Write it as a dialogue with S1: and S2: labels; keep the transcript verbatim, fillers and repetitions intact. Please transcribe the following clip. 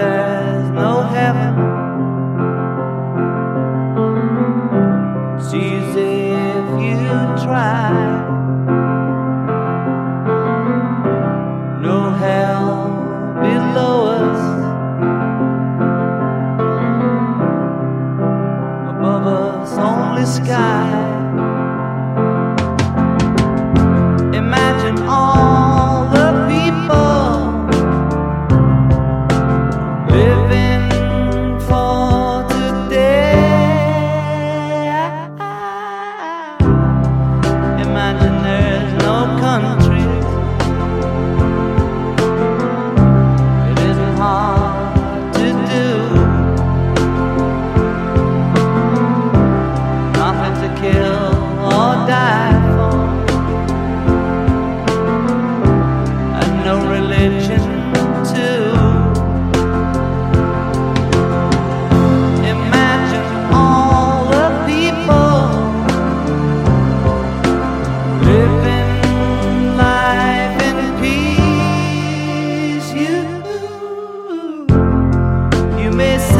S1: there's no heaven. It's easy if you try. No hell below us, above us only sky. Imagine all the people living for today. Imagine there's no countries. It isn't hard to do. Nothing to kill or die for, and no religion too. Imagine all the people living life in peace. You, you may say